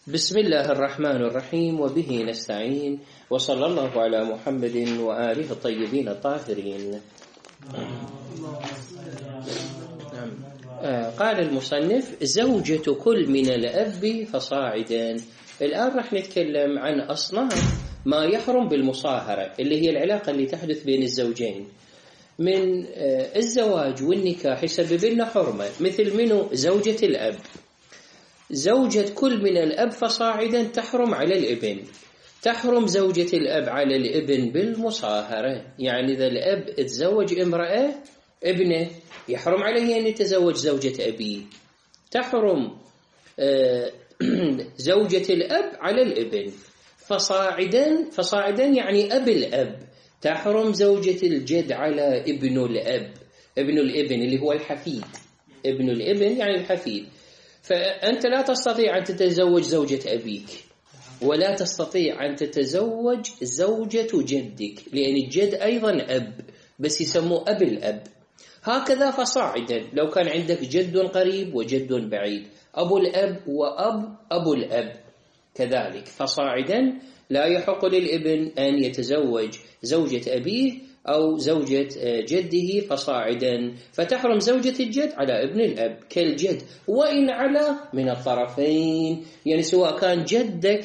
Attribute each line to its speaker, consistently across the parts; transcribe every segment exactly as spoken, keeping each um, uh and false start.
Speaker 1: بسم الله الرحمن الرحيم وبه نستعين وصلى الله على محمد وآله الطيبين الطاهرين. قال المصنف: زوجة كل من الأب فصاعدا. الآن رح نتكلم عن أصناف ما يحرم بالمصاهرة، اللي هي العلاقة اللي تحدث بين الزوجين من الزواج والنكاح يسبب لنا حرمة، مثل منه زوجة الأب. زوجة كل من الأب فصاعدا تحرم على الابن. تحرم زوجة الأب على الابن بالمصاهرة، يعني إذا الأب تزوج امرأة ابنه يحرم عليه أن يتزوج زوجة أبيه. تحرم زوجة الأب على الابن فصاعدا. فصاعدا يعني أب الأب. تحرم زوجة الجد على ابن الأب. ابن الابن اللي هو الحفيد. ابن الابن يعني الحفيد. فأنت لا تستطيع أن تتزوج زوجة أبيك، ولا تستطيع أن تتزوج زوجة جدك، لأن الجد أيضا أب، بس يسموه أب الأب. هكذا فصاعدا لو كان عندك جد قريب وجد بعيد، أبو الأب وأب أبو الأب كذلك. فصاعدا لا يحق للابن أن يتزوج زوجة أبيه أو زوجة جده فصاعدا. فتحرم زوجة الجد على ابن الأب كالجد وإن على من الطرفين، يعني سواء كان جدك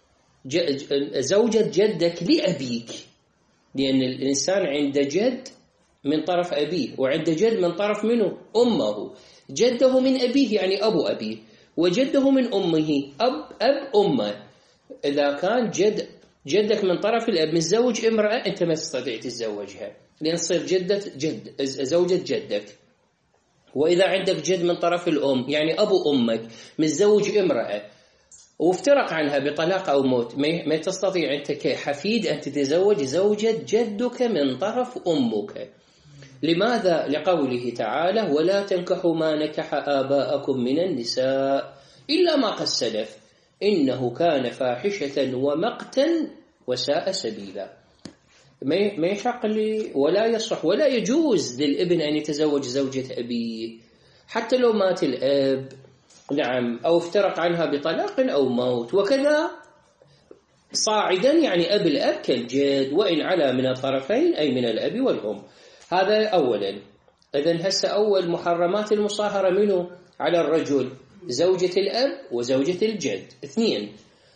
Speaker 1: زوجة جدك لأبيك، لأن الإنسان عنده جد من طرف أبيه وعنده جد من طرف منه أمه. جده من أبيه يعني أبو أبيه، وجده من أمه أب أب أمه. إذا كان جد جدك من طرف الأب متزوج امرأة، أنت ما تستطيع تتزوجها، لأن تصير جدة جد زوجة جدك. وإذا عندك جد من طرف الأم يعني أبو أمك متزوج امرأة وافترق عنها بطلاق أو موت، ما تستطيع أنت كحفيد أن تتزوج زوجة جدك من طرف أمك. لماذا؟ لقوله تعالى: ولا تنكحوا ما نكح آباءكم من النساء إلا ما قد سلف إنه كان فاحشة ومقتا وساء سبيلا. ما يحق لي ولا يصح ولا يجوز للابن أن يتزوج زوجة أبيه حتى لو مات الأب، نعم، أو افترق عنها بطلاق أو موت. وكذا صاعدا يعني أب الأب كالجد وإن على من الطرفين أي من الأب والأم. هذا أولا. إذن هسه أول محرمات المصاهرة منه على الرجل زوجة الأب وزوجة الجد. اثنين،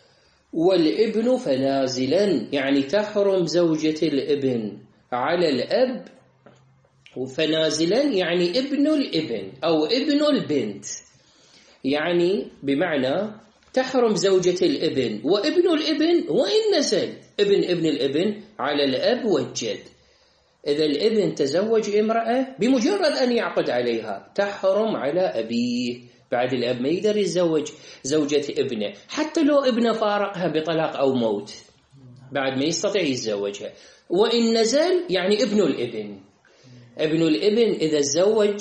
Speaker 1: والابن فنازلا، يعني تحرم زوجة الابن على الأب، وفنازلا يعني ابن الابن أو ابن البنت، يعني بمعنى تحرم زوجة الابن وابن الابن وإن نزل ابن ابن الابن على الأب والجد. إذا الابن تزوج امرأة بمجرد أن يعقد عليها تحرم على أبيه. بعد الأب ما يقدر يتزوج زوجة ابنه حتى لو ابنه فارقها بطلاق أو موت، بعد ما يستطيع يتزوجها. وإن نزل يعني ابن الابن. ابن الابن إذا تزوج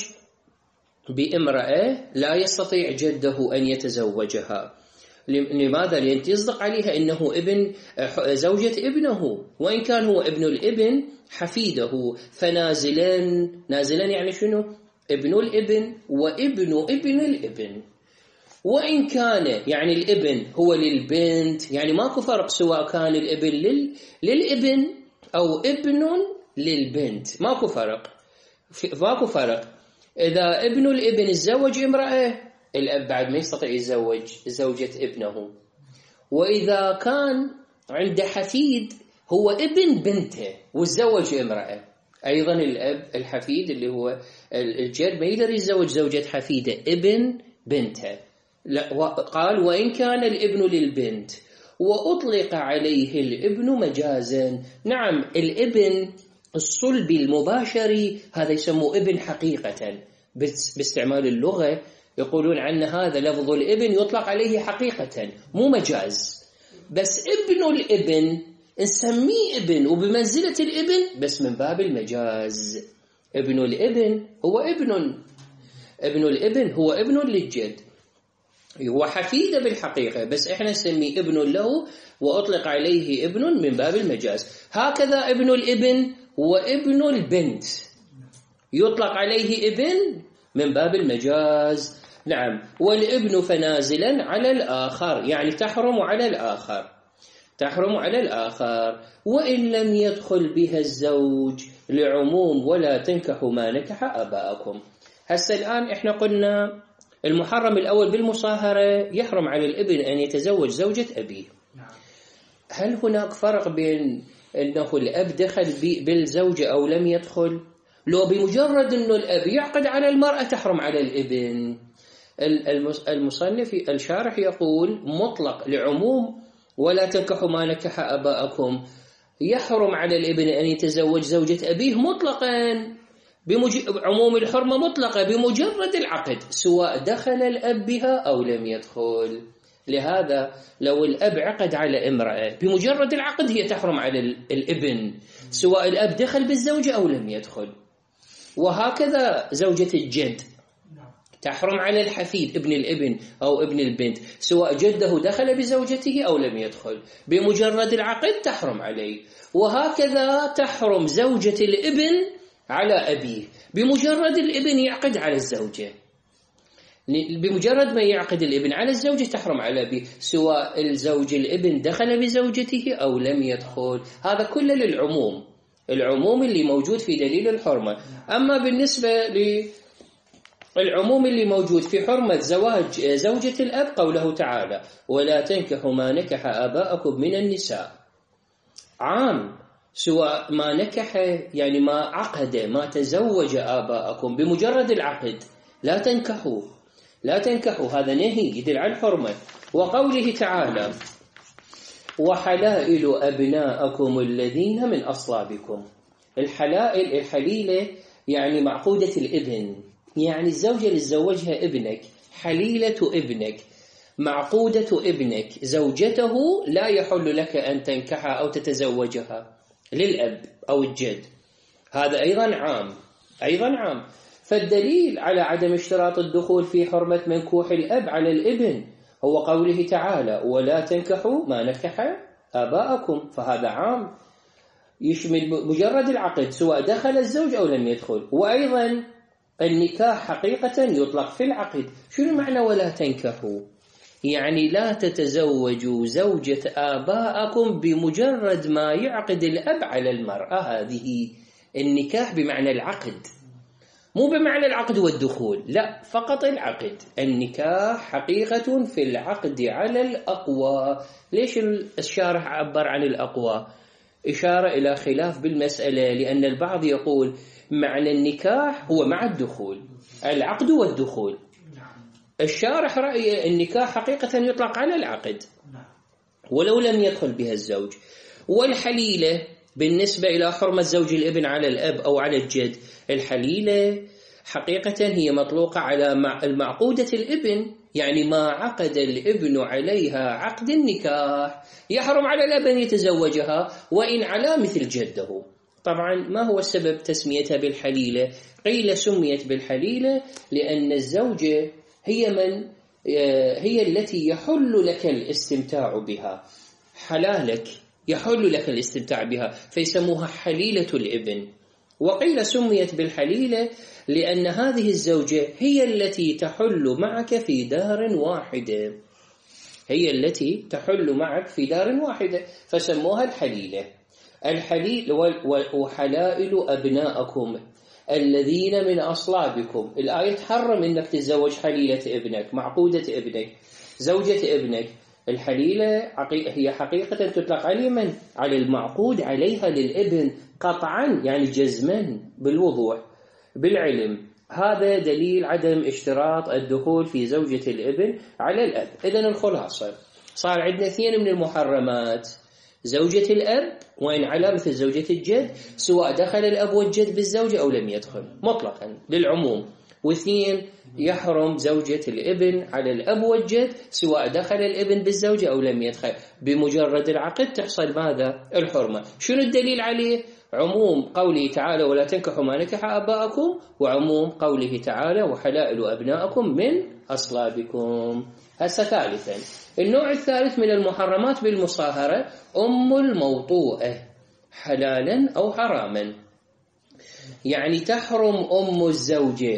Speaker 1: بامرأة لا يستطيع جده أن يتزوجها. لماذا؟ لأن يصدق عليها إنه ابن زوجة ابنه، وإن كان هو ابن الابن حفيده. فنازلا، نازلا يعني شنو؟ ابن الابن وابن ابن الابن. وإن كان يعني الابن هو للبنت، يعني ماكو فرق سواء كان الابن لل... للابن أو ابن للبنت، ماكو فرق. ماكو فرق. إذا ابن الابن تزوج امرأة، الأب بعد ما يستطيع يتزوج زوجة ابنه. وإذا كان عنده حفيد هو ابن بنته وتزوج امرأة، أيضا الأب الحفيد اللي هو الجد ما يقدر يتزوج زوجة حفيدة ابن بنته. قال: وإن كان الابن للبنت وأطلق عليه الابن مجازا. نعم، الابن الصلبي المباشري هذا يسموه ابن حقيقة، باستعمال اللغة يقولون عنه هذا لفظ الابن يطلق عليه حقيقة مو مجاز. بس ابن الابن نسميه ابن وبمنزلة الابن بس من باب المجاز. ابن الابن هو ابن ابن الابن هو ابن للجد، هو حفيده بالحقيقة، بس احنا نسميه ابن له وأطلق عليه ابن من باب المجاز. هكذا ابن الابن هو ابن البنت يطلق عليه ابن من باب المجاز. نعم. والابن فنازلا على الآخر، يعني تحرم على الآخر، تحرم على الآخر. وإن لم يدخل بها الزوج لعموم ولا تنكحوا ما نكح آباءكم. هسه الآن إحنا قلنا المحرم الأول بالمصاهرة يحرم على الابن أن يتزوج زوجة أبيه. هل هناك فرق بين أنه الأب دخل بالزوجة أو لم يدخل؟ لو بمجرد أنه الأب يعقد على المرأة تحرم على الابن. المصنف الشارح يقول مطلق لعموم ولا تنكحوا ما نكح آباءكم، يحرم على الابن أن يتزوج زوجة أبيه مطلقا، عموم الحرمة مطلقة بمجرد العقد سواء دخل الأب بها أو لم يدخل. لهذا لو الأب عقد على امرأة بمجرد العقد هي تحرم على الابن سواء الأب دخل بالزوجة أو لم يدخل. وهكذا زوجة الجد تحرم على الحفيد ابن الابن أو ابن البنت سواء جده دخل بزوجته أو لم يدخل، بمجرد العقد تحرم عليه. وهكذا تحرم زوجة الابن على أبيه بمجرد الابن يعقد على الزوجة، بمجرد ما يعقد الابن على الزوجة تحرم على أبيه سواء الزوج الابن دخل بزوجته أو لم يدخل. هذا كله للعموم، العموم اللي موجود في دليل الحرمة. أما بالنسبة للعموم اللي موجود في حرمة زواج زوجة الأب قوله تعالى ولا تنكحوا ما نكح آباءكم من النساء، عام سواء ما نكح يعني ما عقد ما تزوج آباءكم بمجرد العقد لا تنكحوا، لا تنكحوا، هذا نهي يدل على الحرمة. وقوله تعالى وحلائل أبناءكم الذين من أصلابكم. الحلائل الحليلة يعني معقودة الابن، يعني الزوجة اللي تزوجها ابنك حليلة ابنك معقودة ابنك، زوجته لا يحل لك أن تنكحها أو تتزوجها للأب أو الجد. هذا أيضا عام، أيضا عام. فالدليل على عدم اشتراط الدخول في حرمة منكوح الأب على الابن هو قوله تعالى ولا تنكحوا ما نكح آباءكم، فهذا عام يشمل مجرد العقد سواء دخل الزوج أو لم يدخل. وأيضا النكاح حقيقة يطلق في العقد. شنو معنى ولا تنكحوا؟ يعني لا تتزوجوا زوجة آباءكم بمجرد ما يعقد الأب على المرأة. هذه النكاح بمعنى العقد، مو بمعنى العقد والدخول، لا، فقط العقد. النكاح حقيقة في العقد على الأقوى. ليش الشارح عبر عن الأقوى؟ إشارة إلى خلاف بالمسألة، لأن البعض يقول معنى النكاح هو مع الدخول، العقد والدخول. الشارح رأي النكاح حقيقة يطلق على العقد ولو لم يدخل بها الزوج. والحليلة بالنسبة إلى حرمة زوج الابن على الأب أو على الجد، الحليلة حقيقة هي مطلوقة على المعقودة الابن، يعني ما عقد الابن عليها عقد النكاح يحرم على الأب أن يتزوجها وإن على مثل جده. طبعا ما هو السبب تسميتها بالحليلة؟ قيل سميت بالحليلة لأن الزوجة هي من هي التي يحل لك الاستمتاع بها، حلالك يحل لك الاستمتاع بها، فيسموها حليلة الابن. وقيل سميت بالحليلة لأن هذه الزوجة هي التي تحل معك في دار واحدة، هي التي تحل معك في دار واحدة فسموها الحليلة. الحليل وحلائل أبناءكم الذين من أصلابكم. الآية تحرم إنك تتزوج حليلة ابنك، معقودة ابنك، زوجة ابنك. الحليلة هي حقيقة تطلق على من؟ على المعقود عليها للابن قطعا، يعني جزما بالوضوح بالعلم. هذا دليل عدم اشتراط الدخول في زوجة الابن على الأب. إذن الخلاصة صار عندنا اثنين من المحرمات: زوجة الأب وإن على مثل زوجة الجد سواء دخل الأب والجد بالزوجة أو لم يدخل مطلقا للعموم. واثنين يحرم زوجة الابن على الأب والجد سواء دخل الابن بالزوجة أو لم يدخل، بمجرد العقد تحصل ماذا؟ الحرمة. شنو الدليل عليه؟ عموم قوله تعالى ولا تنكحوا ما نكح آباءكم، وعموم قوله تعالى وحلائل أبناءكم من أصلابكم. هسه ثالثا النوع الثالث من المحرمات بالمصاهرة أم الموطوءة حلالا أو حراما. يعني تحرم أم الزوجة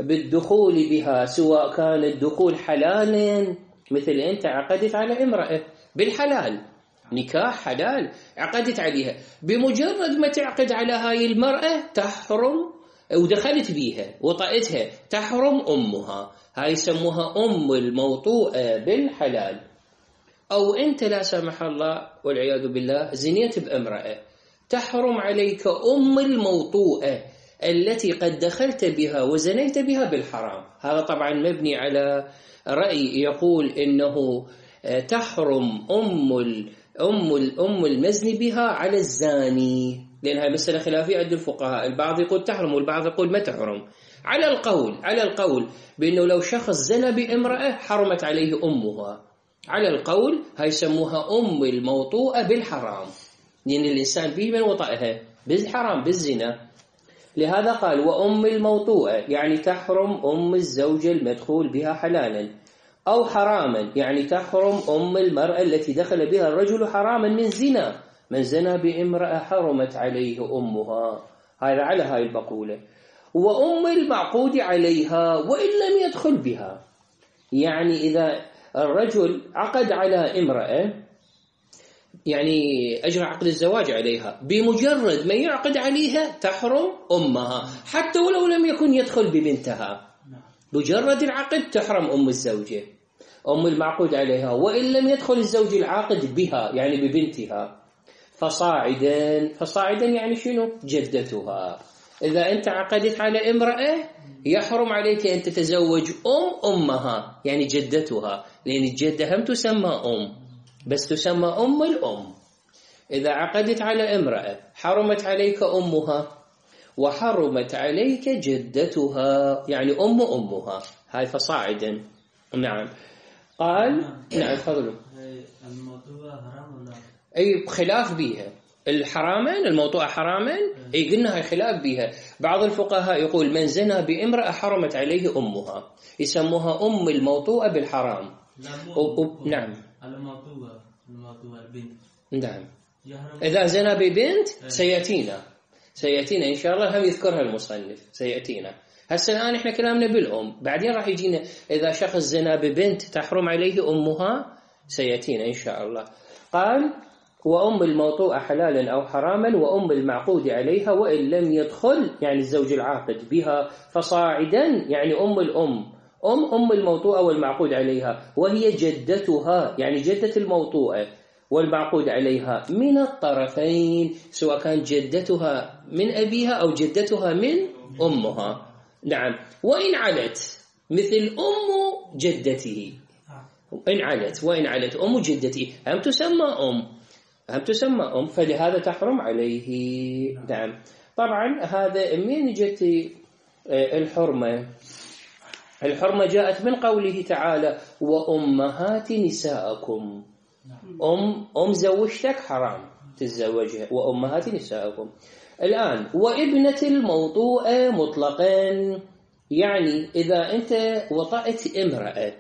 Speaker 1: بالدخول بها، سواء كان الدخول حلالا، مثل أنت عقدت على امرأة بالحلال، نكاح حلال عقدت عليها، بمجرد ما تعقد على هاي المرأة تحرم، ودخلت بيها وطأتها تحرم أمها، هاي يسموها أم الموطوءة بالحلال. أو أنت لا سمح الله والعياذ بالله زنيت بامرأة، تحرم عليك أم الموطوءة التي قد دخلت بها وزنيت بها بالحرام. هذا طبعا مبني على رأي يقول إنه تحرم أم أم الأم المزني بها على الزاني، لأن هاي مسألة خلافية عند الفقهاء، البعض يقول تحرم والبعض يقول ما تحرم. على القول على القول بأنه لو شخص زنى بامرأة حرمت عليه أمها، على القول هاي يسموها أم الموطوءة بالحرام، لأن الإنسان به من وطئها بالحرام بالزنا. لهذا قال وأم الموطوءة يعني تحرم أم الزوجة المدخول بها حلالا، أو حراما يعني تحرم أم المرأة التي دخل بها الرجل حراما من زنا، من زنى بامرأة حرمت عليه أمها، هذا على هاي المقولة. وأم المعقود عليها وإن لم يدخل بها، يعني إذا الرجل عقد على امرأة، يعني أجرى عقد الزواج عليها، بمجرد ما يعقد عليها تحرم أمها حتى ولو لم يكن يدخل ببنتها، مجرد العقد تحرم أم الزوجة أم المعقود عليها، وإن لم يدخل الزوج العاقد بها يعني ببنتها. فصاعدا فصاعدا يعني شنو؟ جدتها. إذا أنت عقدت على امرأة يحرم عليك أن تتزوج أم أمها يعني جدتها، لأن الجدة هم تسمى أم بس تسمى أم الأم. إذا عقدت على امرأة حرمت عليك أمها وحرمت عليك جدتها يعني أم أمها، هاي فصاعدا. نعم. قال نعم تفضلوا.
Speaker 2: الموضوع حرام ولا
Speaker 1: أي خلاف بيها الحرامين، الموضوع حراما، أي قلنا هاي خلاف بيها. بعض الفقهاء يقول من زنى بامرأة حرمت عليه أمها، يسموها أم الموطوءة بالحرام. و... نعم
Speaker 2: الموضوع الموضوع البنت.
Speaker 1: نعم إذا زنى ببنت سيأتينا سيأتينا إن شاء الله، هم يذكرها المصنف سيأتينا. هسه الآن إحنا كلامنا بالأم، بعدين راح يجينا إذا شخص زنى ببنت تحرم عليه أمها، سيأتينا إن شاء الله. قال وأم الموطوءة حلالا أو حراما وأم المعقود عليها وإن لم يدخل يعني الزوج العاقد بها، فصاعدا يعني أم الأم أم أم الموطوءة والمعقود عليها، وهي جدتها يعني جدة الموطوءة والمعقود عليها من الطرفين، سواء كان جدتها من أبيها أو جدتها من أمها. نعم. وإن علت مثل أم جدته، إن علت وإن علت أم جدته هم تسمى أم هم تسمى أم فلهذا تحرم عليه. نعم. طبعا هذا من جت الحرمة، الحرمة جاءت من قوله تعالى وأمهات نساءكم، أم أم زوجتك حرام تتزوجها، وأمهات نساءكم. الآن وابنة الموطوءة مطلقا، يعني إذا أنت وطأت امرأة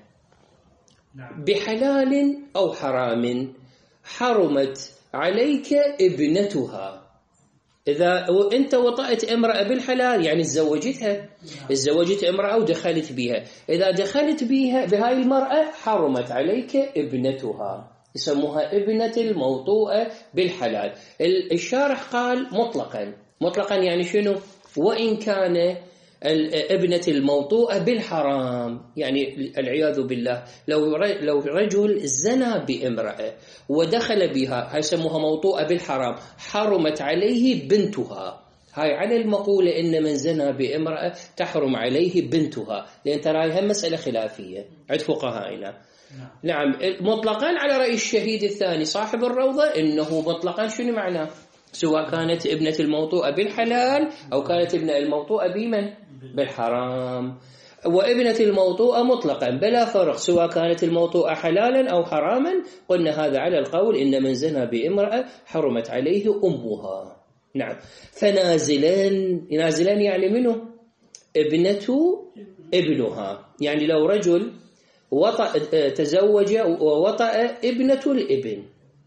Speaker 1: بحلال أو حرام حرمت عليك ابنتها. إذا أنت وطأت امرأة بالحلال يعني تزوجتها، تزوجت امرأة ودخلت بها، إذا دخلت بها بهاي المرأة حرمت عليك ابنتها، يسموها ابنة الموطوءة بالحلال. الشارح قال مطلقا، مطلقا يعني شنو؟ وإن كان ابنة الموطوءة بالحرام، يعني العياذ بالله لو لو رجل زنى بامرأة ودخل بها، هاي يسموها موطوءة بالحرام، حرمت عليه بنتها. هاي على المقولة إن من زنى بامرأة تحرم عليه بنتها، لأن ترى هي مسألة خلافية عند فقهائنا. نعم. مطلقا على رأي الشهيد الثاني صاحب الروضة إنه مطلقا شنو معناه؟ سواء كانت ابنة الموطوءة بالحلال أو كانت ابنة الموطوءة بمن؟ بالحرام. وابنة الموطوءة مطلقا بلا فرق، سواء كانت الموطوءة حلالا أو حراما، قلنا هذا على القول إن من زنى بامرأة حرمت عليه أمها. نعم. فنازلا، نازلا يعني منه؟ ابنة ابنها، يعني لو رجل وطأ تزوج ووطأ ابنة الابن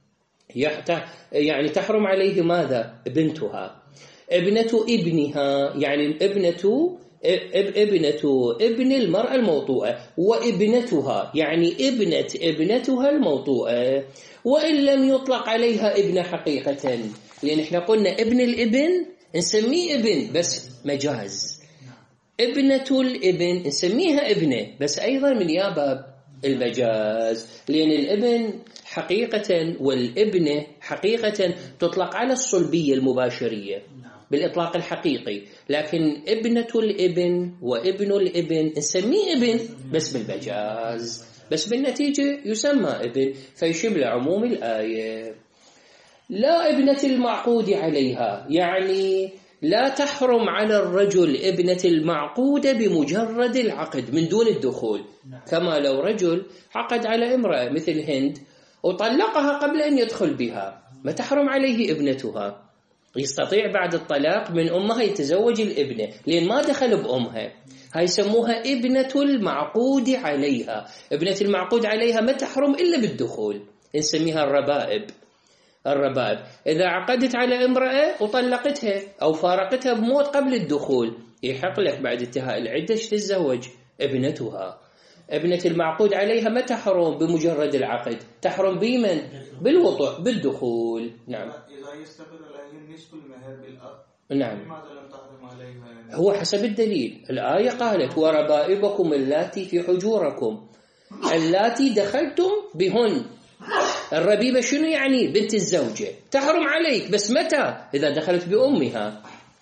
Speaker 1: يعني تحرم عليه ماذا؟ بنتها. ابنة ابنها يعني ابنة ابنة ابن المرأة الموطوءة وابنتها يعني ابنة ابنتها الموطوءة، وإن لم يطلق عليها ابن حقيقة، لأن احنا قلنا ابن الابن نسميه ابن بس مجاز، ابنة الابن نسميها ابنة بس أيضا من ياباب المجاز، لأن الابن حقيقة والابنة حقيقة تطلق على الصلبية المباشرية بالإطلاق الحقيقي، لكن ابنة الابن وابن الابن نسميه ابن بس بالمجاز، بس بالنتيجة يسمى ابن فيشمل عموم الآية. لا ابنة المعقود عليها يعني لا تحرم على الرجل ابنة المعقودة بمجرد العقد من دون الدخول، كما لو رجل عقد على امرأة مثل هند وطلقها قبل أن يدخل بها ما تحرم عليه ابنتها، يستطيع بعد الطلاق من أمها يتزوج الابنة لأن ما دخل بأمها، هاي يسموها ابنة المعقود عليها. ابنة المعقود عليها ما تحرم إلا بالدخول، نسميها الربائب. الربائب إذا عقدت على امرأة وطلقتها أو فارقتها بموت قبل الدخول يحق لك بعد انتهاء العدة تتزوج ابنتها. ابنة المعقود عليها ما تحرم بمجرد العقد، تحرم بمن؟ بالوطء بالدخول. نعم.
Speaker 3: إذا يستقر عليه نصف المهر بالأب.
Speaker 1: نعم.
Speaker 3: لماذا لم تحرم عليها؟
Speaker 1: هو حسب الدليل، الآية قالت وربائبكم اللاتي في حجوركم اللاتي دخلتم بهن. الربيبة شنو يعني؟ بنت الزوجة، تحرم عليك بس متى؟ إذا دخلت بأمها.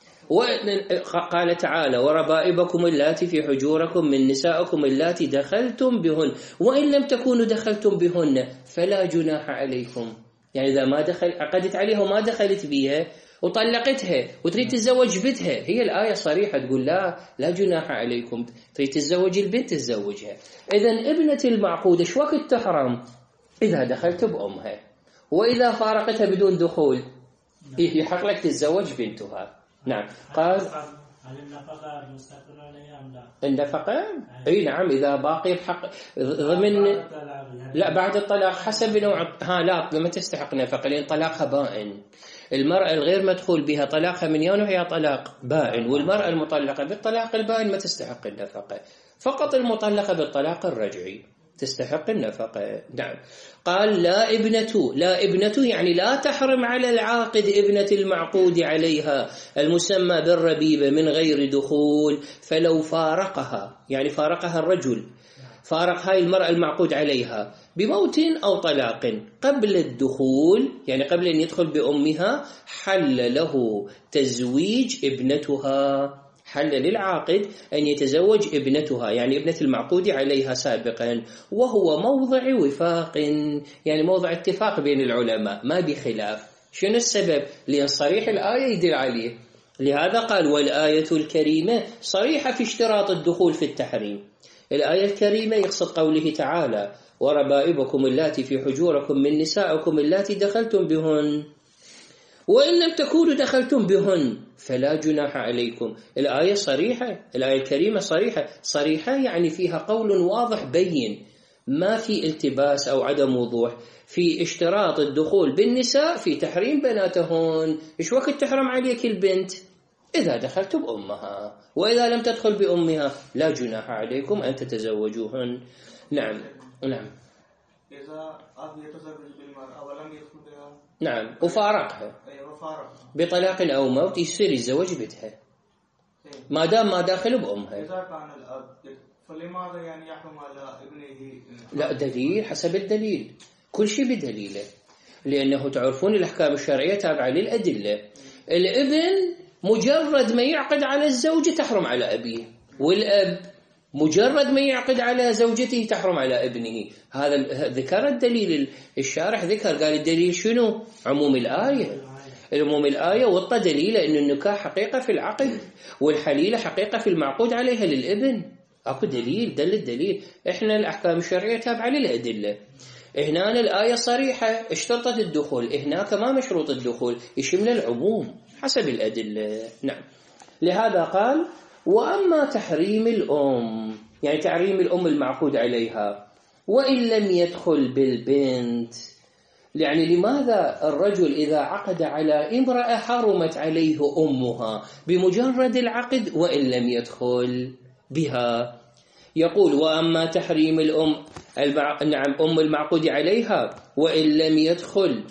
Speaker 1: وقال تعالى وربائبكم اللاتي في حجوركم من نسائكم اللاتي دخلتم بهن وإن لم تكونوا دخلتم بهن فلا جناح عليكم، يعني إذا ما دخل عقدت عليها وما دخلت بيها وطلقتها وتريد تتزوج بنتها، هي الآية صريحة تقول لا لا جناح عليكم، تريد تتزوج البنت تتزوجها. إذن ابنة المعقودة شو وقت تحرم؟ إذا دخلت بأمها، وإذا فارقتها بدون دخول يحق لك تتزوج بنتها. نعم. قال
Speaker 2: هل النفقة مستقرة عليها أم لا؟
Speaker 1: النفقة؟ أي نعم إذا باقي بحق ضمن لا بعد الطلاق حسب نوع ها لا ما تستحق نفقة لأن طلاقها بائن. المرأة الغير مدخول بها طلاقها من يوم هي طلاق بائن، والمرأة المطلقة بالطلاق البائن ما تستحق النفقة، فقط المطلقة بالطلاق الرجعي تستحق النفقة. نعم. قال لا ابنته، لا ابنته يعني لا تحرم على العاقد ابنة المعقود عليها المسمى بالربيبة من غير دخول، فلو فارقها يعني فارقها الرجل فارق هاي المرأة المعقود عليها بموت أو طلاق قبل الدخول يعني قبل أن يدخل بأمها حل له تزويج ابنتها، حل للعاقد أن يتزوج ابنتها يعني ابنة المعقود عليها سابقا، وهو موضع وفاق يعني موضع اتفاق بين العلماء ما بخلاف. شنو السبب؟ لأن صريح الآية يدل عليه، لهذا قال والآية الكريمة صريحة في اشتراط الدخول في التحريم. الآية الكريمة يقصد قوله تعالى وربائبكم اللاتي في حجوركم من نسائكم اللاتي دخلتم بهن وإن لم تكونوا دخلتم بهن فلا جناح عليكم. الآية صريحة، الآية الكريمة صريحة، صريحة يعني فيها قول واضح بين ما في التباس أو عدم وضوح في اشتراط الدخول بالنساء في تحريم بناتهن. إيش وقت تحرم عليك البنت؟ إذا دخلت بأمها، وإذا لم تدخل بأمها لا جناح عليكم أن تتزوجوهن. نعم. نعم.
Speaker 3: إذا أب يتزوج بالمرأة ولم يدخل بها
Speaker 1: نعم وفارقها بطلاق أو موت يصير يتزوج بنتها ما دام ما داخل بأمها.
Speaker 3: إذا كان الأب فلماذا يعني يحرم على ابنه؟
Speaker 1: لا دليل، حسب الدليل، كل شيء بدليله، لأنه تعرفون الأحكام الشرعية تابعة للأدلة. الابن مجرد ما يعقد على الزوجة تحرم على أبيه، والأب مجرد ما يعقد على زوجته تحرم على ابنه. هذا ذكر الدليل، الشارح ذكر قال الدليل شنو؟ عموم الآية، عموم الآية وطى دليل أن النكاح حقيقة في العقد والحليلة حقيقة في المعقود عليها للابن. أكو دليل دل الدليل. إحنا الأحكام الشرعية تابعة للأدلة. هنا الآية صريحة اشترطت الدخول، هناك ما مشروط الدخول، يشمل العموم حسب الأدلة. نعم. لهذا قال وأما تحريم الأم يعني تحريم الأم المعقود عليها وإن لم يدخل بالبنت يعني لماذا الرجل إذا عقد على امرأة حرمت عليه أمها بمجرد العقد وإن لم يدخل بها؟ يقول وأما تحريم الأم المع... نعم أم المعقود عليها وإن لم يدخل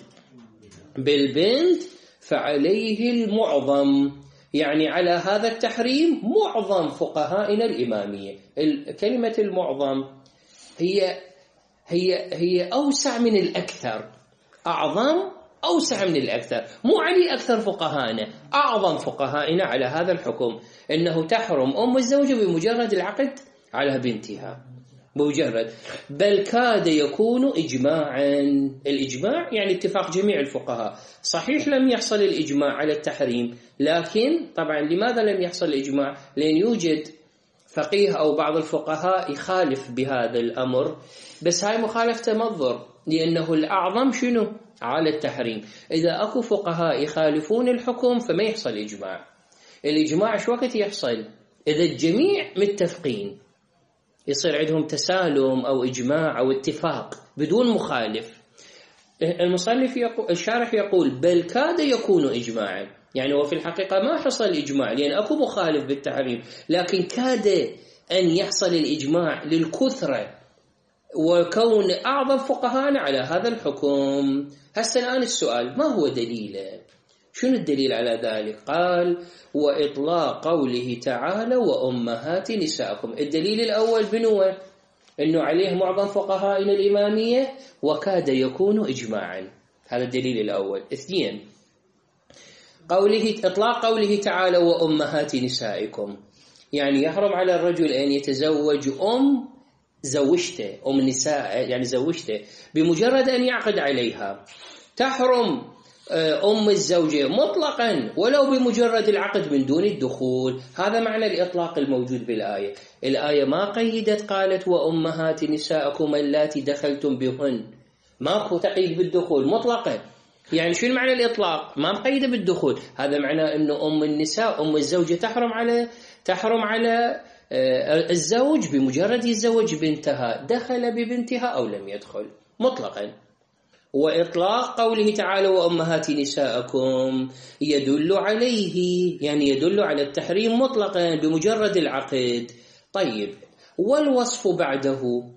Speaker 1: بالبنت فعليه المعظم، يعني على هذا التحريم معظم فقهائنا الإمامية. كلمة المعظم هي هي هي أوسع من الأكثر، أعظم أوسع من الأكثر، مو علي أكثر فقهائنا، أعظم فقهائنا على هذا الحكم أنه تحرم أم الزوجة بمجرد العقد على بنتها، مجرد، بل كاد يكون إجماعا. الإجماع يعني اتفاق جميع الفقهاء. صحيح لم يحصل الإجماع على التحريم، لكن طبعا لماذا لم يحصل الإجماع؟ لأن يوجد فقيه أو بعض الفقهاء يخالف بهذا الأمر، بس هاي مخالفة منظر، لأنه الأعظم شنو؟ على التحريم. إذا أكو فقهاء يخالفون الحكم فما يحصل إجماع. الإجماع شو وقت يحصل؟ إذا الجميع متفقين، يصير عندهم تسالم أو إجماع أو اتفاق بدون مخالف. المصنف يقول، الشارح يقول بل كاد يكون إجماعا، يعني وفي الحقيقة ما حصل إجماع لأن أكو مخالف بالتحريم، لكن كاد أن يحصل الإجماع للكثرة وكون أعظم فقهاءنا على هذا الحكم. هسه الآن السؤال ما هو دليله؟ شنو الدليل على ذلك؟ قال وإطلاق قوله تعالى وأمهات نسائكم. الدليل الأول بنوه أنه عليه معظم فقهائنا الإمامية وكاد يكون إجماعا، هذا الدليل الأول. اثنين، قوله إطلاق قوله تعالى وأمهات نسائكم، يعني يحرم على الرجل أن يتزوج أم زوجته، أم نساء يعني زوجته بمجرد أن يعقد عليها. تحرم أم الزوجة مطلقا ولو بمجرد العقد من دون الدخول. هذا معنى الإطلاق الموجود بالآية. الآية ما قيدت قالت وأمهات نسائكم اللاتي دخلتم بهن، ماكو تقييد بالدخول مطلقا. يعني شو معنى الإطلاق؟ ما مقيدة بالدخول. هذا معناه أنه أم النساء أم الزوجة تحرم على تحرم على الزوج بمجرد يتزوج بنتها، دخل ببنتها أو لم يدخل مطلقا. وإطلاق قوله تعالى وأمهات نسائكم يدل عليه، يعني يدل على التحريم مطلقا بمجرد العقد. طيب، والوصف بعده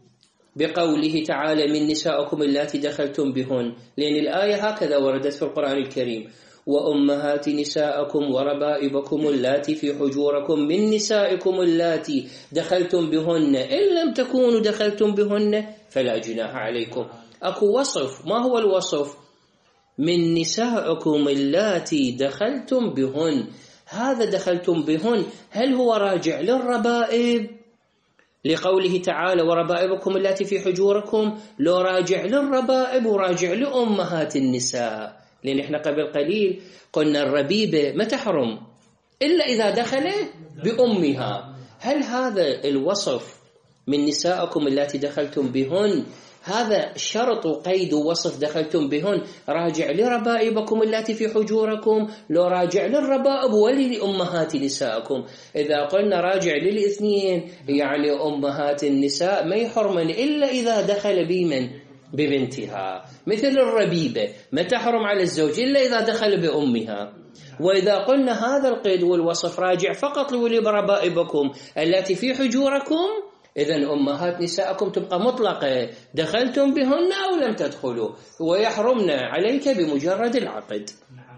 Speaker 1: بقوله تعالى من نسائكم اللاتي دخلتم بهن، لأن الآية هكذا وردت في القرآن الكريم وأمهات نسائكم وربائبكم اللاتي في حجوركم من نسائكم اللاتي دخلتم بهن إن لم تكونوا دخلتم بهن فلا جناح عليكم. أكو وصف، ما هو الوصف؟ من نسائكم اللاتي دخلتم بهن. هذا دخلتم بهن هل هو راجع للربائب لقوله تعالى وربائبكم اللاتي في حجوركم، لو راجع للربائب وراجع لأمهات النساء، لأن احنا قبل قليل قلنا الربيبة ما تحرم إلا إذا دخل بأمها. هل هذا الوصف من نسائكم اللاتي دخلتم بهن هذا شرط وقيد ووصف دخلتم بهن راجع لربائبكم اللاتي في حجوركم، لو راجع للربائب ولأمهات نسائكم؟ إذا قلنا راجع للاثنين يعني أمهات النساء ما يحرمن إلا إذا دخل بمن ببنتها، مثل الربيبة ما تحرم على الزوج إلا إذا دخل بأمها. وإذا قلنا هذا القيد والوصف راجع فقط لربائبكم التي في حجوركم، إذن أمهات نسائكم تبقى مطلقة دخلتم بهن أو لم تدخلوا، ويحرمن عليك بمجرد العقد.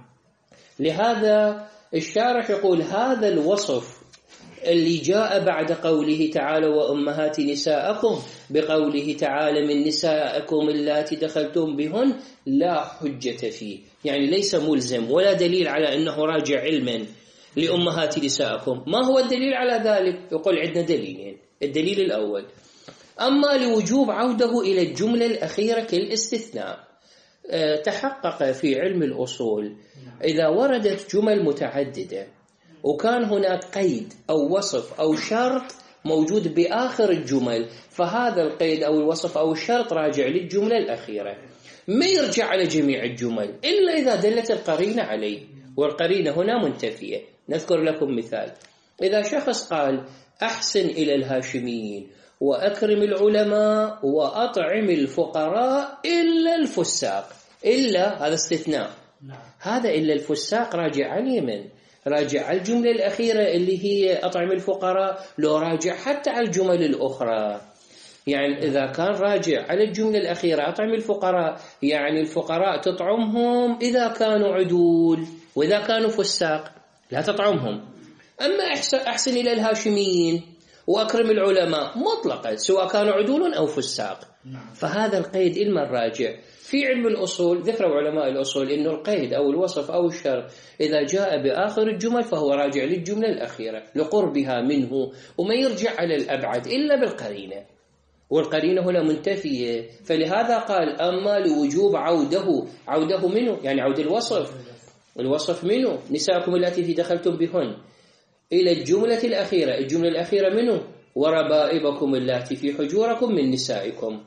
Speaker 1: لهذا الشارح يقول هذا الوصف اللي جاء بعد قوله تعالى وأمهات نسائكم بقوله تعالى من نسائكم اللاتي دخلتم بهن لا حجة فيه، يعني ليس ملزم ولا دليل على أنه راجع علما لأمهات نسائكم. ما هو الدليل على ذلك؟ يقول عندنا دليلين. الدليل الأول أما لوجوب عوده إلى الجملة الأخيرة كالاستثناء. أه تحقق في علم الأصول إذا وردت جمل متعددة وكان هناك قيد أو وصف أو شرط موجود بآخر الجمل، فهذا القيد أو الوصف أو الشرط راجع للجملة الأخيرة، ما يرجع على جميع الجمل إلا إذا دلت القرينة عليه، والقرينة هنا منتفية. نذكر لكم مثال. إذا شخص قال أحسن إلى الهاشميين وأكرم العلماء وأطعم الفقراء إلا الفساق، إلا هذا استثناء.
Speaker 2: نعم.
Speaker 1: هذا إلا الفساق راجع على اليمن، راجع على الجملة الأخيرة اللي هي أطعم الفقراء، لو راجع حتى على الجمل الأخرى. يعني إذا كان راجع على الجملة الأخيرة أطعم الفقراء، يعني الفقراء تطعمهم إذا كانوا عدول، وإذا كانوا فساق لا تطعمهم. أما أحسن إلى الهاشميين وأكرم العلماء مطلقا سواء كانوا عدول أو فساق. فهذا القيد إلما الراجع. في علم الأصول ذكروا علماء الأصول إنه القيد أو الوصف أو الشرط إذا جاء بآخر الجمل فهو راجع للجملة الأخيرة لقربها منه، وما يرجع على الأبعد إلا بالقرينة، والقرينة هنا منتفية. فلهذا قال أما لوجوب عوده، عوده منه يعني عود الوصف، الوصف منه نساءكم التي في دخلتم بهن إلى الجملة الأخيرة، الجملة الأخيرة منه وربائبكم التي في حجوركم من نسائكم.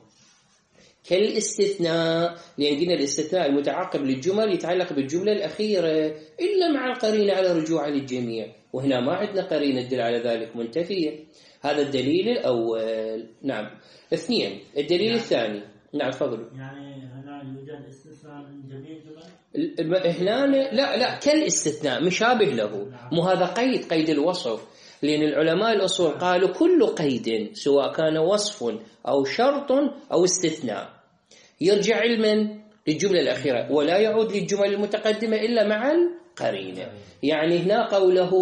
Speaker 1: كالاستثناء، لأن قلنا الاستثناء المتعقب للجمل يتعلق بالجملة الأخيرة إلا مع القرينة على رجوع للجميع، وهنا ما عندنا قرينة تدل على ذلك منتفية. هذا الدليل الأول. نعم. اثنين، الدليل يعني الثاني. نعم تفضلوا.
Speaker 2: يعني هنا يوجد استثناء من جميع الجمل؟
Speaker 1: هنا لا لا كالاستثناء مشابه له، مو هذا قيد، قيد الوصف. لأن العلماء الأصول قالوا كل قيد سواء كان وصف أو شرط أو استثناء يرجع علما للجملة الأخيرة ولا يعود للجمل المتقدمة إلا مع القرينة. يعني هنا قوله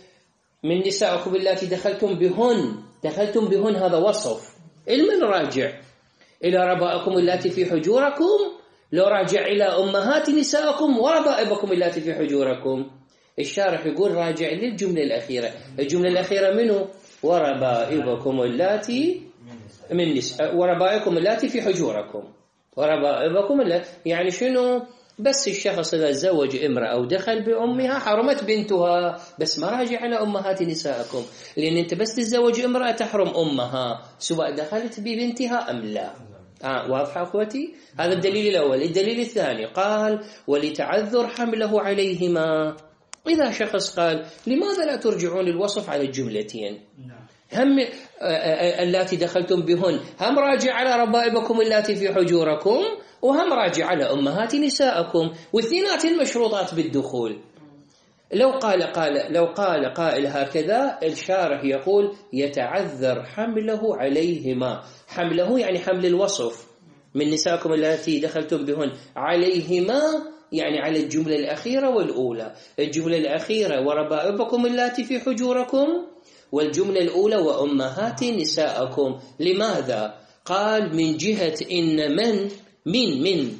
Speaker 1: من نسائكم التي دخلتم بهن، دخلتم بهن هذا وصف، علما راجع إلى ربائكم التي في حجوركم، لو راجع إلى أمهات نسائكم وربائبكم التي في حجوركم. الشارح يقول راجع للجملة الأخيرة، الجملة الأخيرة منه وربائبكم التي من نساء وربائكم التي في حجوركم، وربائبكم التي يعني شنو؟ بس الشخص إذا تزوج امرأة أو دخل بأمها حرمت بنتها، بس ما راجع على أمهات نسائكم، لأن أنت بس تتزوج امرأة تحرم أمها سواء دخلت ببنتها أم لا. آه واضحة أخوتي؟ هذا الدليل الأول. الدليل الثاني قال ولتعذر حمله عليهما. إذا شخص قال لماذا لا ترجعون الوصف على الجملتين؟ هم التي دخلتم بهن هم راجع على ربائبكم التي في حجوركم وهم راجع على أمهات نسائكم، واثنينات مشروطات بالدخول. لو قال قال لو قال قائل هكذا، الشارح يقول يتعذر حمله عليهما. حمله يعني حمل الوصف من نسائكم التي دخلتم بهن عليهما، يعني على الجملة الأخيرة والأولى. الجملة الأخيرة وربائبكم التي في حجوركم، والجملة الأولى وأمهات نسائكم. لماذا؟ قال من جهة إن من من من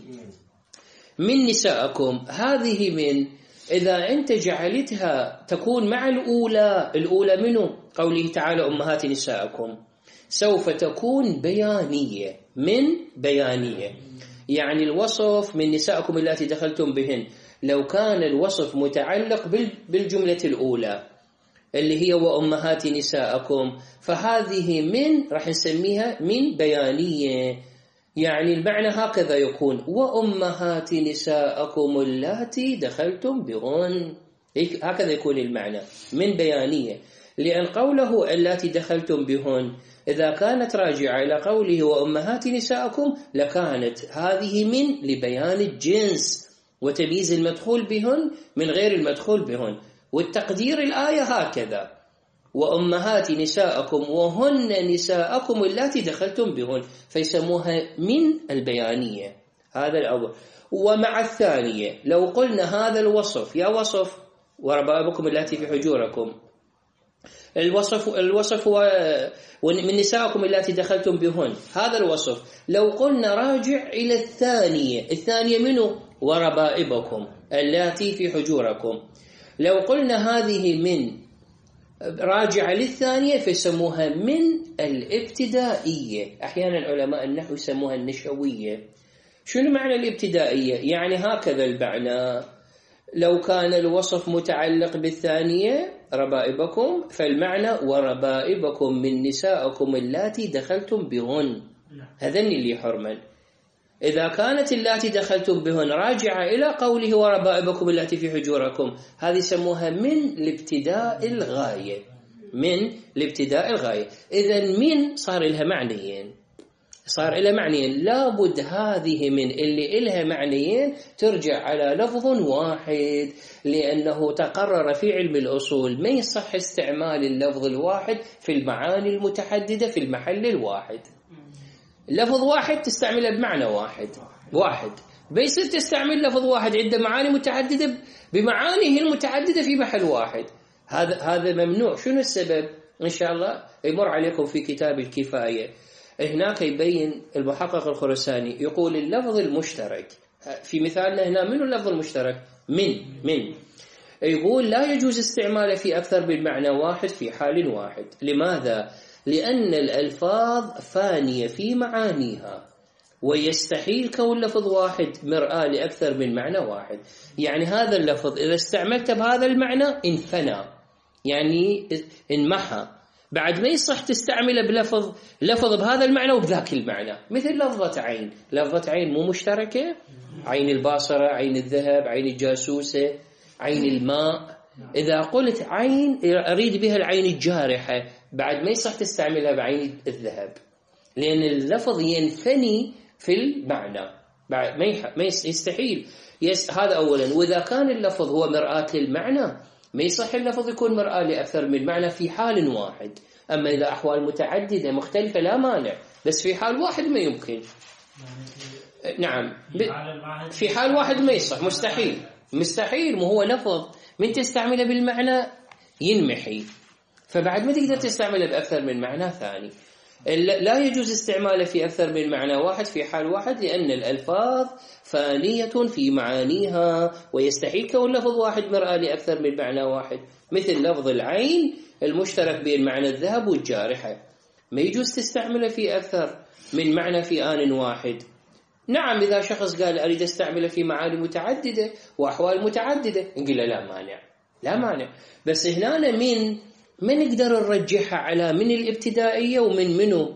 Speaker 1: من نسائكم، هذه من إذا أنت جعلتها تكون مع الأولى، الأولى منه قوله تعالى أمهات نسائكم، سوف تكون بيانية، من بيانية. يعني الوصف من نسائكم التي دخلتم بهن، لو كان الوصف متعلق بالجملة الأولى اللي هي وأمهات نسائكم، فهذه من راح نسميها من بيانية. يعني المعنى هكذا يكون وأمهات نسائكم اللاتي دخلتم بهن، هكذا يكون المعنى من بيانية. لأن قوله اللاتي دخلتم بهن إذا كانت راجعة إلى قوله وأمهات نسائكم لكانت هذه من لبيان الجنس وتمييز المدخول بهن من غير المدخول بهن. والتقدير الآية هكذا وأمهات نسائكم وهن نسائكم اللاتي دخلتم بهن، فيسموها من البيانية. هذا الأول. ومع الثانية لو قلنا هذا الوصف يا وصف وربائبكم اللاتي في حجوركم، الوصف الوصف ومن نسائكم اللاتي دخلتم بهن، هذا الوصف لو قلنا راجع إلى الثانية، الثانية منه وربائبكم اللاتي في حجوركم، لو قلنا هذه من راجع للثانية فيسموها من الابتدائية. أحيانا علماء النحو يسموها النشوية. شنو معنى الابتدائية؟ يعني هكذا المعنى، لو كان الوصف متعلق بالثانية ربائبكم فالمعنى وربائبكم من نسائكم اللاتي دخلتم بهن، هذن اللي حرما. إذا كانت اللاتي دخلتم بهن راجعة إلى قوله وربائبكم اللاتي في حجوركم، هذه يسموها من الابتداء الغاية، من الابتداء الغاية. إذن من صار لها معنيين، صار إلى معنيين، لابد هذه من اللي إلها معنيين ترجع على لفظ واحد، لأنه تقرر في علم الأصول ما يصح استعمال اللفظ الواحد في المعاني المتعددة في المحل الواحد. لفظ واحد تستعمله بمعنى واحد واحد بيصير تستعمل لفظ واحد عند معاني متعددة بمعانيه المتعددة في محل واحد. هذا هذا ممنوع. شنو السبب؟ إن شاء الله يمر عليكم في كتاب الكفاية، هناك يبين المحقق الخرساني يقول اللفظ المشترك في مثالنا هنا، منو اللفظ المشترك؟ من من يقول لا يجوز استعماله في أكثر من معنى واحد في حال واحد. لماذا؟ لأن الألفاظ فانية في معانيها، ويستحيل كون لفظ واحد مرآة لأكثر من معنى واحد. يعني هذا اللفظ إذا استعملته بهذا المعنى انفنى، يعني انمحى، بعد ما يصح تستعمله بلفظ لفظ بهذا المعنى وبذاك المعنى. مثل لفظة عين، لفظة عين مو مشتركة؟ عين الباصرة، عين الذهب، عين الجاسوسة، عين الماء. إذا قلت عين أريد بها العين الجارحة، بعد ما يصح تستعملها بعين الذهب، لأن اللفظ ينفني في المعنى، بعد ما يستحيل. يس هذا أولا. وإذا كان اللفظ هو مرآة للمعنى ما يصح اللفظ يكون مرآة لأكثر من معنى في حال واحد. أما إذا أحوال متعددة مختلفة لا مانع، بس في حال واحد ما يمكن. نعم، في حال واحد ما يصح، مستحيل مستحيل. ما هو لفظ من تستعمله بالمعنى ينمحي، فبعد ما تقدر تستعمله بأكثر من معنى ثاني. لا يجوز استعماله في أكثر من معنى واحد في حال واحد، لأن الألفاظ فانية في معانيها، ويستحيل كون لفظ واحد مرآة لأكثر من معنى واحد. مثل لفظ العين المشترك بين معنى الذهب والجارحة، ما يجوز تستعمله في أكثر من معنى في آن واحد. نعم، إذا شخص قال أريد استعمله في معاني متعددة وأحوال متعددة نقول له لا مانع، لا مانع. بس هنا من ما نقدر نرجحها على من الابتدائية ومن منه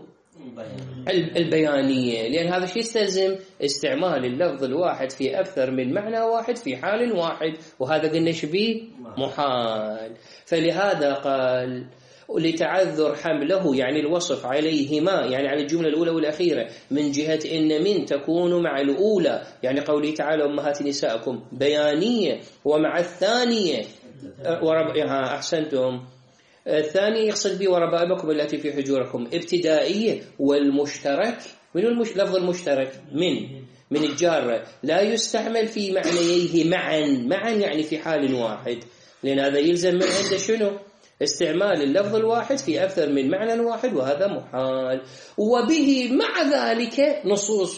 Speaker 1: البيانية، لأن هذا الشيء يستلزم استعمال اللفظ الواحد في أكثر من معنى واحد في حال واحد، وهذا قلنا شبيه محال. فلهذا قال لتعذر حمله، يعني الوصف عليهما، يعني على الجملة الأولى والأخيرة، من جهة إن من تكون مع الأولى، يعني قوله تعالى أمهات نسائكم بيانية، ومع الثانية وربعها أحسنتم، الثاني يقصد به وربائبكم التي في حجوركم ابتدائية. والمشترك من المش... لفظ المشترك من من الجارة لا يستعمل في معنييه معا، معا يعني في حال واحد، لأن هذا يلزم من عنده شنو؟ استعمال اللفظ الواحد في أكثر من معنى واحد، وهذا محال. وبه مع ذلك نصوص،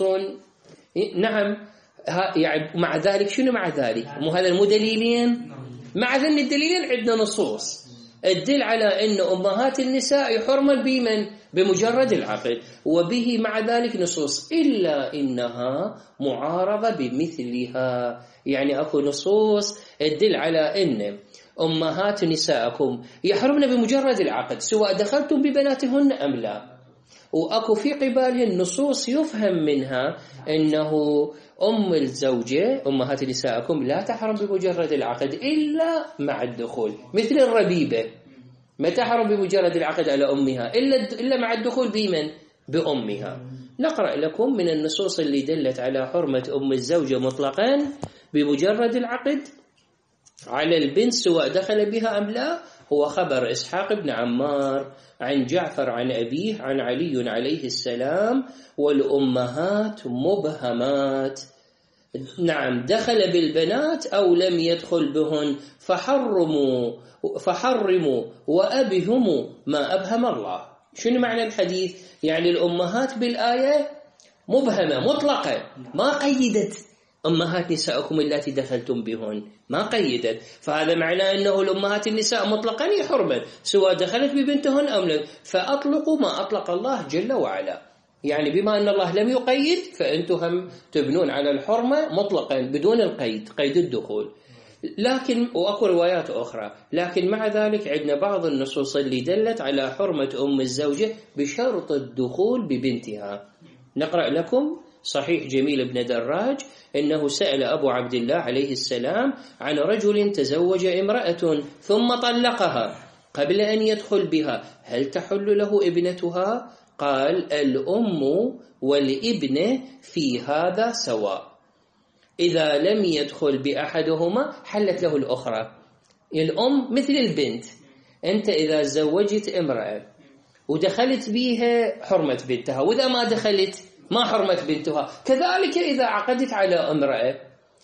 Speaker 1: نعم يعني مع ذلك شنو مع ذلك؟ مو هذا المدليلين؟ مع ذن الدليلين عندنا نصوص الدل على أن أمهات النساء يحرمن بمن؟ بمجرد العقد. وبه مع ذلك نصوص إلا إنها معارضة بمثلها، يعني أكو نصوص الدل على أن أمهات نسائكم يحرمن بمجرد العقد سواء دخلتم ببناتهن أم لا، وأكو في قبالهن نصوص يفهم منها أنه أم الزوجة أمهات نسائكم لا تحرم بمجرد العقد إلا مع الدخول، مثل الربيبة ما تحرم بمجرد العقد على أمها إلا إلا مع الدخول بمن؟ بأمها. نقرأ لكم من النصوص اللي دلت على حرمة أم الزوجة مطلقا بمجرد العقد على البنت سواء دخل بها أم لا. هو خبر إسحاق بن عمار عن جعفر عن أبيه عن علي عليه السلام: والأمهات مبهمات، نعم دخل بالبنات أو لم يدخل بهن فحرموا فحرموا وأبهموا ما أبهم الله. شنو معنى الحديث؟ يعني الأمهات بالآية مبهمة مطلقة، ما قيدت أمهات نسائكم التي دخلتم بهن، ما قيدت. فهذا معناه أنه الأمهات النساء مطلقا يحرمن سواء دخلت ببنتهن أم لا، فأطلقوا ما أطلق الله جل وعلا. يعني بما أن الله لم يقيد فأنتم هم تبنون على الحرمة مطلقا بدون القيد، قيد الدخول. لكن وأكو روايات أخرى، لكن مع ذلك عندنا بعض النصوص اللي دلت على حرمة أم الزوجة بشرط الدخول ببنتها. نقرأ لكم صحيح جميل بن دراج إنه سأل أبو عبد الله عليه السلام عن رجل تزوج امرأة ثم طلقها قبل أن يدخل بها، هل تحل له ابنتها؟ قال الأم والابنة في هذا سواء، إذا لم يدخل بأحدهما حلت له الأخرى. الأم مثل البنت، أنت إذا زوجت امرأة ودخلت بيها حرمة بنتها، وإذا ما دخلت ما حرمة بنتها. كذلك إذا عقدت على امرأة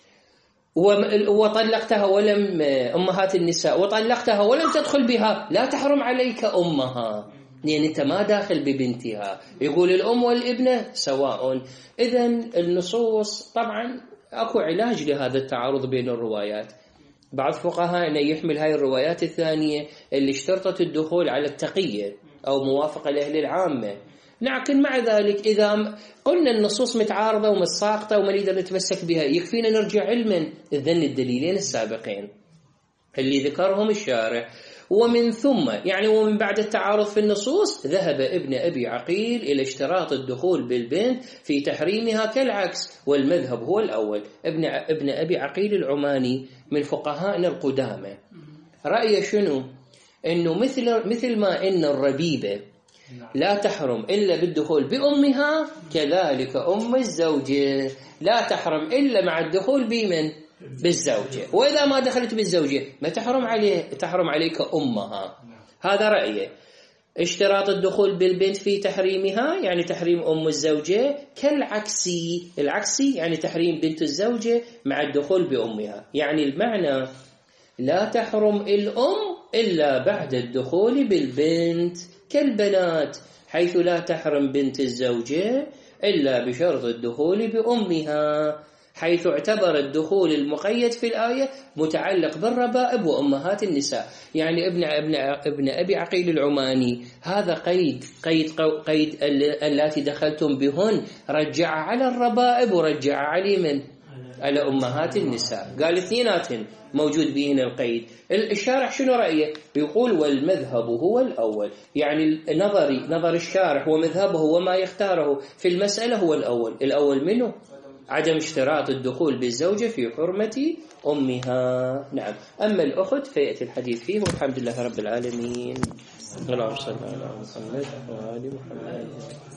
Speaker 1: وطلقتها ولم أمهات النساء وطلقتها ولم تدخل بها، لا تحرم عليك أمها، لأن أنت ما داخل ببنتها. يقول الأم والابنة سواء. إذن النصوص طبعا أكو علاج لهذا التعارض بين الروايات. بعض فقهاء يحمل هاي الروايات الثانية اللي اشترطت الدخول على التقية أو موافقة لأهل العامة، لكن مع ذلك إذا قلنا النصوص متعارضة ومتساقطة وما نقدر نتمسك بها، يكفينا نرجع علما إذن الدليلين السابقين اللي ذكرهم الشارع. ومن ثم يعني ومن بعد التعارض في النصوص ذهب ابن أبي عقيل إلى اشتراط الدخول بالبنت في تحريمها كالعكس، والمذهب هو الأول. ابن ابن أبي عقيل العماني من فقهائنا القدامى رأيه شنو؟ إنه مثل مثل ما إن الربيبة لا تحرم إلا بالدخول بأمها، كذلك أم الزوجة لا تحرم إلا مع الدخول بمن؟ بالزوجة. وإذا ما دخلت بالزوجة ما تحرم عليه تحرم عليك أمها. هذا رأيه. اشتراط الدخول بالبنت في تحريمها يعني تحريم أم الزوجة كالعكسي، العكسي يعني تحريم بنت الزوجة مع الدخول بأمها. يعني المعنى لا تحرم الأم إلا بعد الدخول بالبنت كالبنات، حيث لا تحرم بنت الزوجة إلا بشرط الدخول بأمها، حيث اعتبر الدخول المقيد في الآية متعلق بالربائب وأمهات النساء. يعني ابن ابن ابن أبي عقيل العماني هذا قيد قيد قيد اللاتي دخلتم بهن رجع على الربائب ورجع على من؟ على أمهات النساء. قال اثنينات موجود بهن القيد. الشارح شنو رأيه؟ يقول والمذهب هو الأول، يعني نظري نظر الشارح ومذهبه وما يختاره في المسألة هو الأول. الأول منه عدم اشتراط الدخول بالزوجة في حرمة أمها. نعم. أما الأخت فيأتي الحديث فيه. والحمد لله رب العالمين. اللهم صل على محمد وآل محمد.